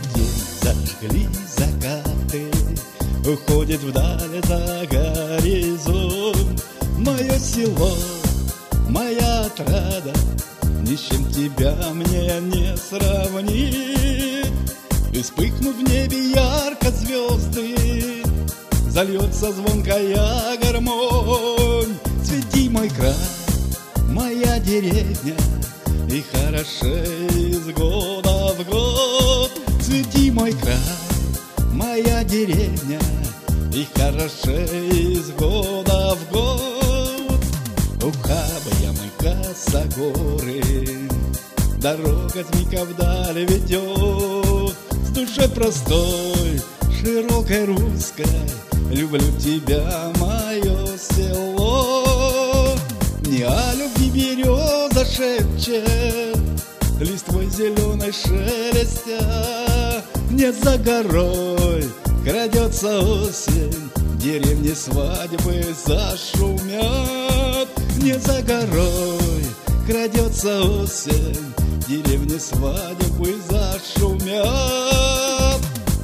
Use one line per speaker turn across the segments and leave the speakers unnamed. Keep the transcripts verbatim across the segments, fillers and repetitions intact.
день, зажгли закаты, уходит вдаль за горизонт. Мое село, моя отрада, ни с чем тебя мне не сравнить. И вспыхнут в небе ярко звезды, зальется звонкая гармонь. Цвети, мой край, моя деревня, и хорошей из года в год. Цвети, мой край, моя деревня, и хорошей из года в год. Ухабая мы косогоры, дорога змейка вдаль ведет. С душой простой, широкой русской, люблю тебя, мое село. Не о любви береза шепчет, листвой зеленой шелестя. Не за горой крадется осень, деревни свадьбы зашумят. Не за горой крадется осень, деревни свадьбы зашумят.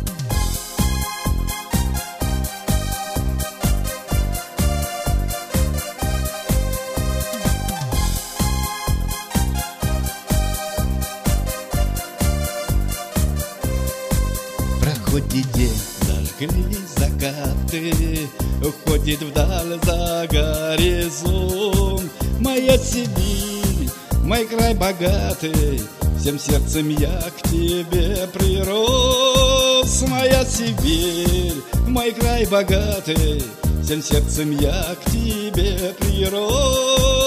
Проходит день, зажглись закаты, уходит вдаль за горизонт. Моя Сибирь, мой край богатый, всем сердцем я к тебе прирос. Моя Сибирь, мой край богатый, всем сердцем я к тебе прирос.